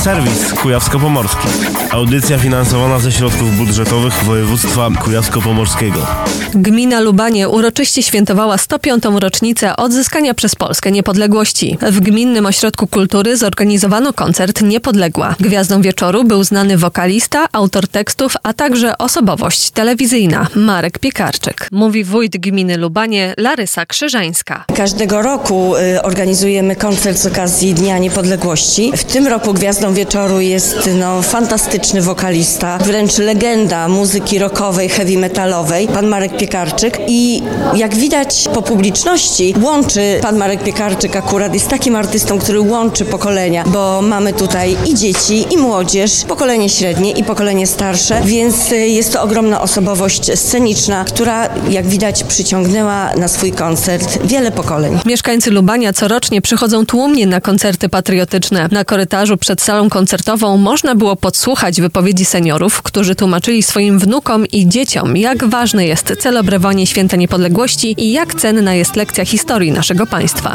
Serwis Kujawsko-Pomorski. Audycja finansowana ze środków budżetowych województwa kujawsko-pomorskiego. Gmina Lubanie uroczyście świętowała 105. rocznicę odzyskania przez Polskę niepodległości. W Gminnym Ośrodku Kultury zorganizowano koncert Niepodległa. Gwiazdą wieczoru był znany wokalista, autor tekstów, a także osobowość telewizyjna Marek Piekarczyk. Mówi wójt gminy Lubanie Larysa Krzyżańska. Każdego roku organizujemy koncert z okazji Dnia Niepodległości. W tym roku gwiazdą wieczoru jest fantastyczny wokalista, wręcz legenda muzyki rockowej, heavy metalowej, pan Marek Piekarczyk. I jak widać po publiczności, łączy pan Marek Piekarczyk akurat, jest takim artystą, który łączy pokolenia, bo mamy tutaj i dzieci, i młodzież, pokolenie średnie i pokolenie starsze, więc jest to ogromna osobowość sceniczna, która jak widać przyciągnęła na swój koncert wiele pokoleń. Mieszkańcy Lubania corocznie przychodzą tłumnie na koncerty patriotyczne. Na korytarzu przed salą koncertową można było podsłuchać wypowiedzi seniorów, którzy tłumaczyli swoim wnukom i dzieciom, jak ważne jest celebrowanie Święta Niepodległości i jak cenna jest lekcja historii naszego państwa.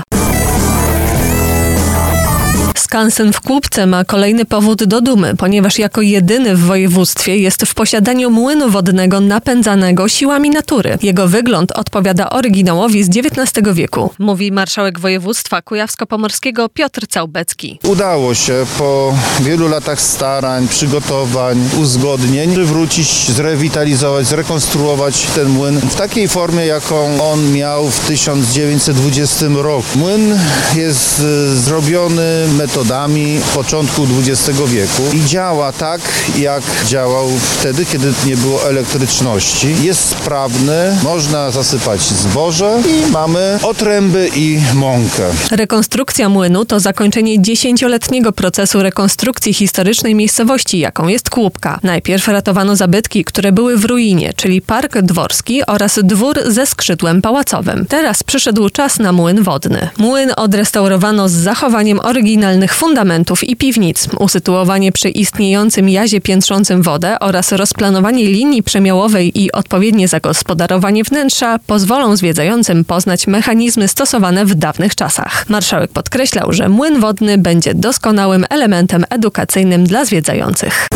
Skansen w Kłubce ma kolejny powód do dumy, ponieważ jako jedyny w województwie jest w posiadaniu młynu wodnego napędzanego siłami natury. Jego wygląd odpowiada oryginałowi z XIX wieku, mówi marszałek województwa kujawsko-pomorskiego Piotr Całbecki. Udało się po wielu latach starań, przygotowań, uzgodnień przywrócić, zrewitalizować, zrekonstruować ten młyn w takiej formie, jaką on miał w 1920 roku. Młyn jest zrobiony metodami początku XX wieku i działa tak, jak działał wtedy, kiedy nie było elektryczności. Jest sprawny, można zasypać zboże i mamy otręby i mąkę. Rekonstrukcja młynu to zakończenie 10-letniego procesu rekonstrukcji historycznej miejscowości, jaką jest Kłubka. Najpierw ratowano zabytki, które były w ruinie, czyli park dworski oraz dwór ze skrzydłem pałacowym. Teraz przyszedł czas na młyn wodny. Młyn odrestaurowano z zachowaniem oryginalnych fundamentów i piwnic. Usytuowanie przy istniejącym jazie piętrzącym wodę oraz rozplanowanie linii przemiałowej i odpowiednie zagospodarowanie wnętrza pozwolą zwiedzającym poznać mechanizmy stosowane w dawnych czasach. Marszałek podkreślał, że młyn wodny będzie doskonałym elementem edukacyjnym dla zwiedzających.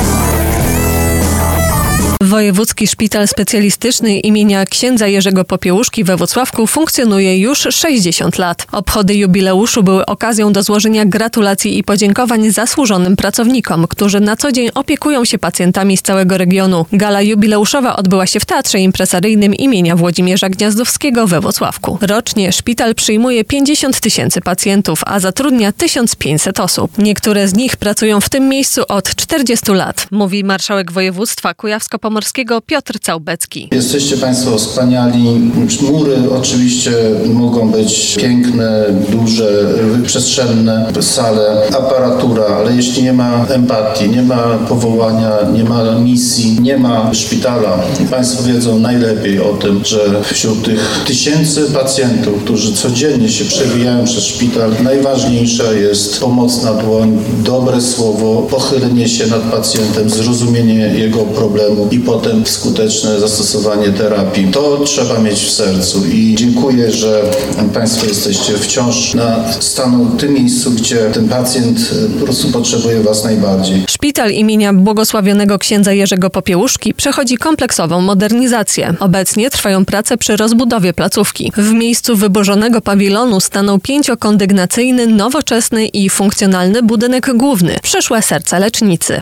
Wojewódzki Szpital Specjalistyczny imienia księdza Jerzego Popiełuszki we Włocławku funkcjonuje już 60 lat. Obchody jubileuszu były okazją do złożenia gratulacji i podziękowań zasłużonym pracownikom, którzy na co dzień opiekują się pacjentami z całego regionu. Gala jubileuszowa odbyła się w Teatrze Impresaryjnym imienia Włodzimierza Gniazdowskiego we Włocławku. Rocznie szpital przyjmuje 50 000 pacjentów, a zatrudnia 1500 osób. Niektóre z nich pracują w tym miejscu od 40 lat, mówi marszałek województwa kujawsko-pomorskiego Piotr Całbecki. Jesteście Państwo wspaniali. Mury oczywiście mogą być piękne, duże, przestrzenne, sale, aparatura, ale jeśli nie ma empatii, nie ma powołania, nie ma misji, nie ma szpitala. Państwo wiedzą najlepiej o tym, że wśród tych tysięcy pacjentów, którzy codziennie się przewijają przez szpital, najważniejsza jest pomocna dłoń, dobre słowo, pochylenie się nad pacjentem, zrozumienie jego problemu i potem skuteczne zastosowanie terapii. To trzeba mieć w sercu i dziękuję, że Państwo jesteście wciąż w tym miejscu, gdzie ten pacjent po prostu potrzebuje Was najbardziej. Szpital imienia błogosławionego księdza Jerzego Popiełuszki przechodzi kompleksową modernizację. Obecnie trwają prace przy rozbudowie placówki. W miejscu wyburzonego pawilonu stanął 5-kondygnacyjny, nowoczesny i funkcjonalny budynek główny, przyszłe serce lecznicy.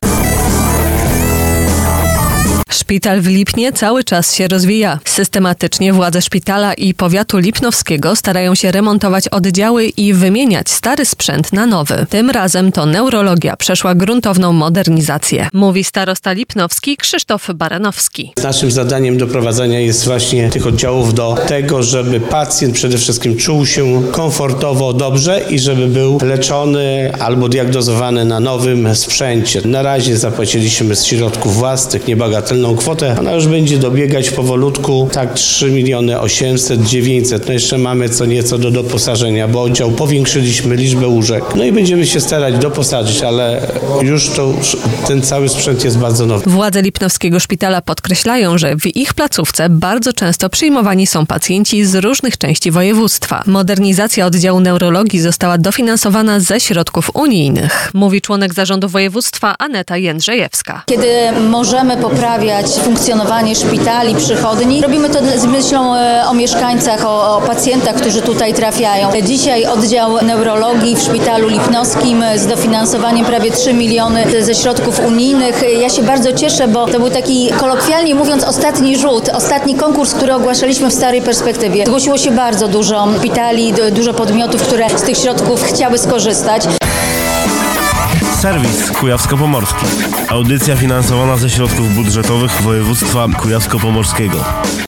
Szpital w Lipnie cały czas się rozwija. Systematycznie władze szpitala i powiatu lipnowskiego starają się remontować oddziały i wymieniać stary sprzęt na nowy. Tym razem to neurologia przeszła gruntowną modernizację, mówi starosta lipnowski Krzysztof Baranowski. Naszym zadaniem doprowadzenia jest właśnie tych oddziałów do tego, żeby pacjent przede wszystkim czuł się komfortowo, dobrze i żeby był leczony albo diagnozowany na nowym sprzęcie. Na razie zapłaciliśmy z środków własnych niebagatelnie bagatelną kwotę. Ona już będzie dobiegać powolutku, tak 3 800 900. No jeszcze mamy co nieco do doposażenia, bo oddział powiększyliśmy liczbę łóżek. No i będziemy się starać doposażyć, ale już ten cały sprzęt jest bardzo nowy. Władze Lipnowskiego Szpitala podkreślają, że w ich placówce bardzo często przyjmowani są pacjenci z różnych części województwa. Modernizacja oddziału neurologii została dofinansowana ze środków unijnych, mówi członek zarządu województwa Aneta Jędrzejewska. Kiedy możemy poprawiać funkcjonowanie szpitali, przychodni, robimy to z myślą o mieszkańcach, o pacjentach, którzy tutaj trafiają. Dzisiaj oddział neurologii w Szpitalu Lipnowskim z dofinansowaniem prawie 3 miliony ze środków unijnych. Ja się bardzo cieszę, bo to był taki, kolokwialnie mówiąc, ostatni rzut, ostatni konkurs, który ogłaszaliśmy w starej perspektywie. Zgłosiło się bardzo dużo szpitali, dużo podmiotów, które z tych środków chciały skorzystać. Serwis Kujawsko-Pomorski. Audycja finansowana ze środków budżetowych województwa kujawsko-pomorskiego.